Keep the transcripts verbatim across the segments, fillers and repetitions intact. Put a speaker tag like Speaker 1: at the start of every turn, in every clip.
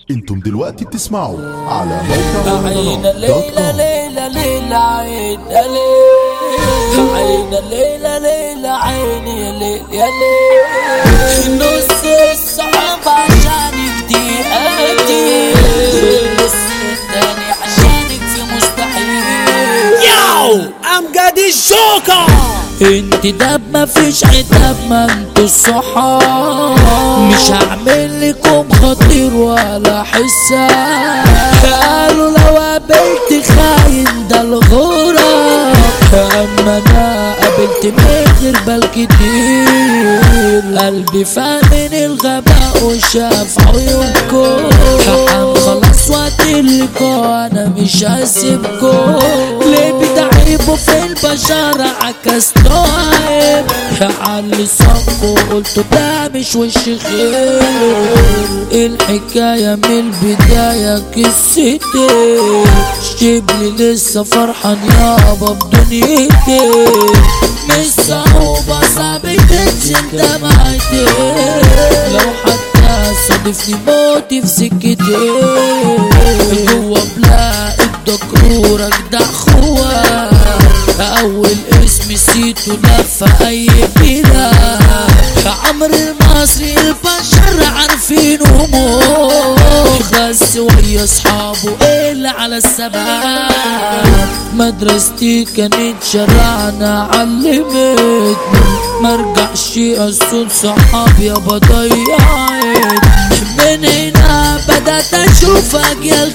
Speaker 1: انتم دلوقتي بتسمعوا على موقع
Speaker 2: عين ليلة ليلة ليلة عين ليلة عين ليلة ليلة عين يا ليل يا ليل نص الصحاب عشانك دي قاتي والنص التاني عشانك في مستحيل
Speaker 3: ياو امجد الجوكر.
Speaker 2: انت دب مفيش عتاب ما انتو الصحاب مش هعمل لكم خطير ولا حساب. قالوا لو قابلت خاين ده الغراب اما انا قابلت من غير بال كتير. قلبي فاهم الغباء وشاف عيونكم حقا خلاص وقت اللقاء انا مش هسيبكم. ليه بتعيبوا في البشر عكستوا عيب على صفوا قلتوا ده مش وش خير. الحكاية من البداية قصتي شبلي لسه فرحان يابا بدنيتي مش صعوبة صعب تنزل دمعتي لو حتى صادفني موتي في سكتي جوا بلاقي الدكرور اجدع خوات اول اسم نسيته لفة اي بلاد. عمرو المصري البشر عارفينه موت بس ويا اصحابه اللي على الثبات. مدرستي كانت شرعنا علمتني مرجعش اصول صحاب يابا ضيعت. من هنا بدأت اشوف اجيال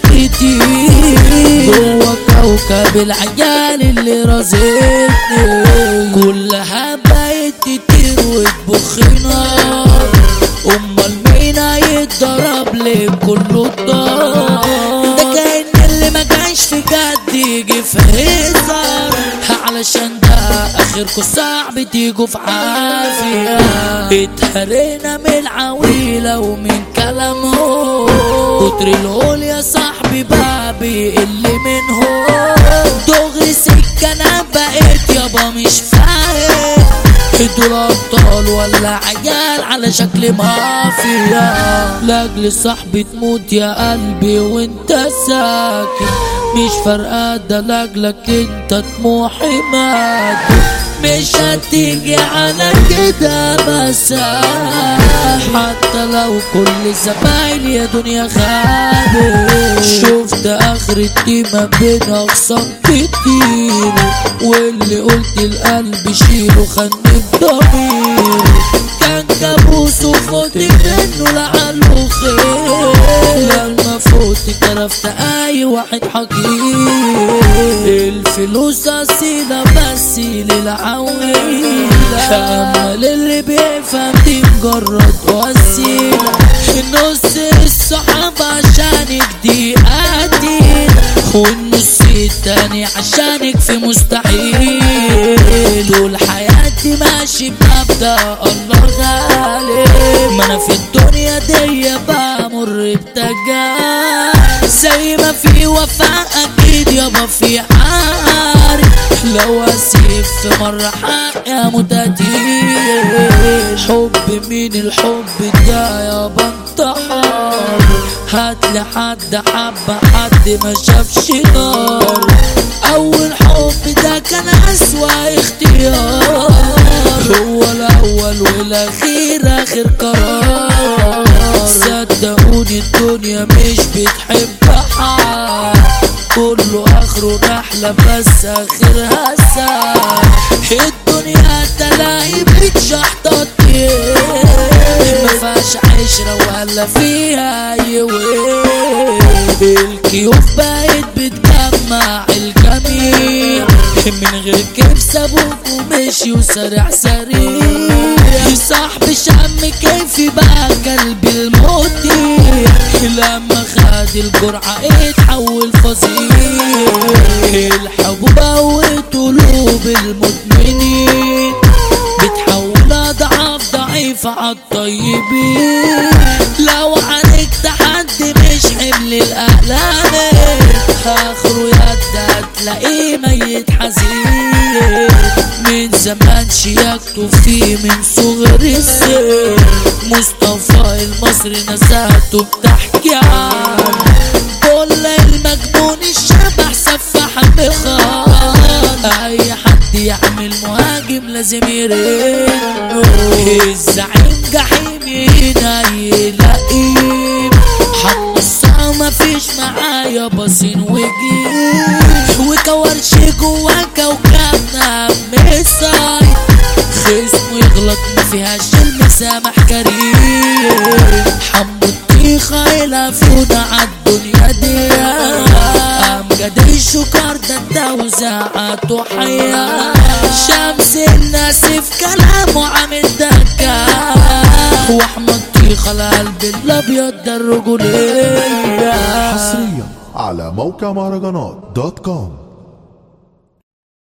Speaker 2: كتير جوا كوكب العيال اللي رازقني كلها بقت تطير وتبخ نار. امال مين هيتضرب ليه كله الدار؟ ده كأن اللي ما جاش في جد يجي في هزار علشان ده اخركوا صعب تيجوا في عافية. اتهرينا من العويلة ومن كلامهم كتر القول يا صاحبي بابي اللي منهم دغري سكة انا بقيت يابا مش فاهم دول ابطال ولا عيال على شكل مافيا. لاجل صاحبي تموت يا قلبي وانت ساكت مش فارقة ده لاجلك انت طموحي مات مش هتيجي على كده مساح حتى لو كل زمايلي يا دنيا خابت. شفت اخرتي ما بين اخصام كتير واللي قلت القلب شيله خاني بضمير كان كابوس وفوت منه لعله خير. لما فوت كرفت اي واحد حقير الفلوس اصيلة بس للعويلة اما للي بيفهم دي مجرد وسيلة. نص الصحاب عشانك دي قتيل والنص التاني عشانك في مستحيل. طول حياتي ماشي بمبدأ الله غالب ما انا في الدنيا دي بمر بتجارب زي ما في وفاء اكيد يابا في عارف لو اسيب في مرة حق يا متدير. حب مين الحب ده يابا انتحر هاتلي حد حب حد ما شافش نار. اول حب ده كان اسوأ اختيار هو الاول والاخير اخر قرار. صدقوني الدنيا مش بتحب حد كله اخره رحلة بس اخرها ساعة. الدنيا تلاقي بتشحطط مفيهاش عشرة ولا فيها اي وين. الكيوف بقت بتجمع الجميع من غير كيف سابوك ومشي وسرع سريع. صاحبي شم كيفي بقى قلبي المطيع لما خد الجرعة اتحول فظيع. الحب بوت قلوب المدمنين بتحول اضعاف ضعيفة عالطيبين. لو عالجت حد مش حمل الاحلام اخره يد هتلاقيه ميت حزين. من زمان شياكته فيه من صغر السن مصطفى المصري نزهته بتحكي عنه لازم يرن. الزعيم جحيم يلاقيه حمو الصا مفيش معايا باصين وجيب وكورش جوا كوكبنا مصاي خصمه يغلط ما فيهاش المسامح كريم. حمو الطيخة يلفونا عالدنيا دي امجد الشكر ده التوزيعات وحياة شمس الناس في كلامه عامل دكة واحمد طيخة القلب الابيض ده الرجولية.
Speaker 1: حصريا على موقع مهرجانات دوت كوم.